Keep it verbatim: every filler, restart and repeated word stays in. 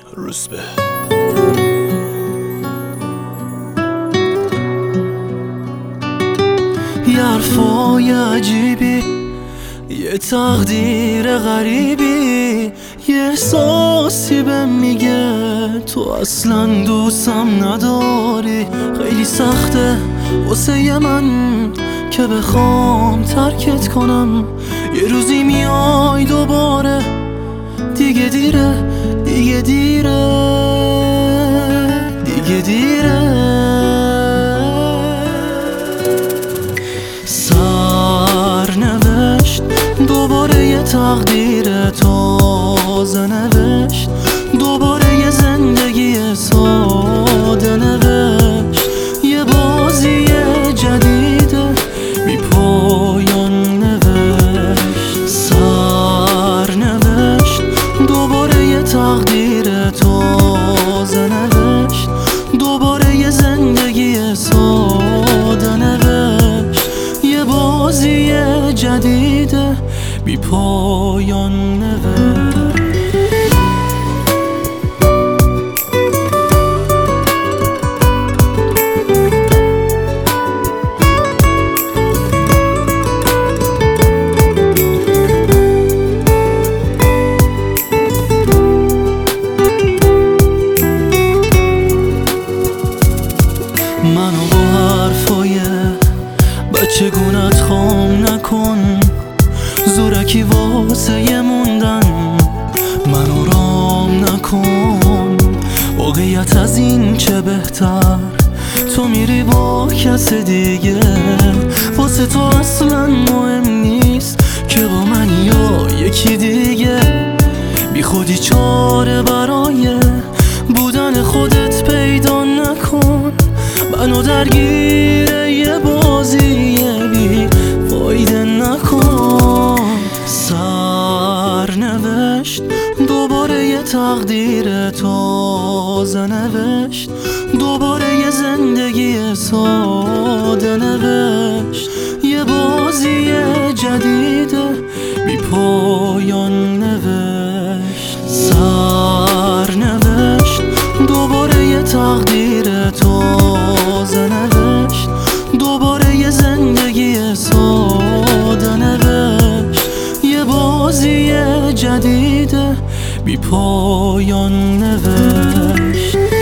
روزبه. یه حرفای عجیبی، یه تقدیر غریبی، یه احساسی بهم میگه تو اصلا دوستم نداری. خیلی سخته واسه من که بخوام ترکت کنم. یه روزی میای دوباره، دیگه دیره دیگه دیره دیگه دیره. سرنوشت دوباره یه تقدیر تازه نوشت، دوباره یه زندگی ساده نوشت. یه بازی جدیده بی پایان نوشت. سرنوشت دوباره یه تقدیر تازه نوشت، دوباره یه زندگی ساده نوشت. یه بازی جدیده بی پایان نوشت. منو با حرفای بچه گونت خام نکن، زورکی واسه یه موندن منو رام نکن. واقعیت از این چه بهتر، تو میری با کس دیگه. واسه تو اصلا مهم نیست که با من یا یکی دیگه. بی خودی چاره برای بودن خودت پیدا نکن. منو درگیر یه بازی بی فایده نکن. سرنوشت دوباره یه تقدیر تازه نوشت، دوباره یه زندگی ساده نوشت. یه بازی جدیده بی پایان نوشت. سرنوشت دوباره یه تقدیر تازه نوشت، دوباره یه زندگی ساده نوشت. یه بازی جدیده بی پایان نوشت.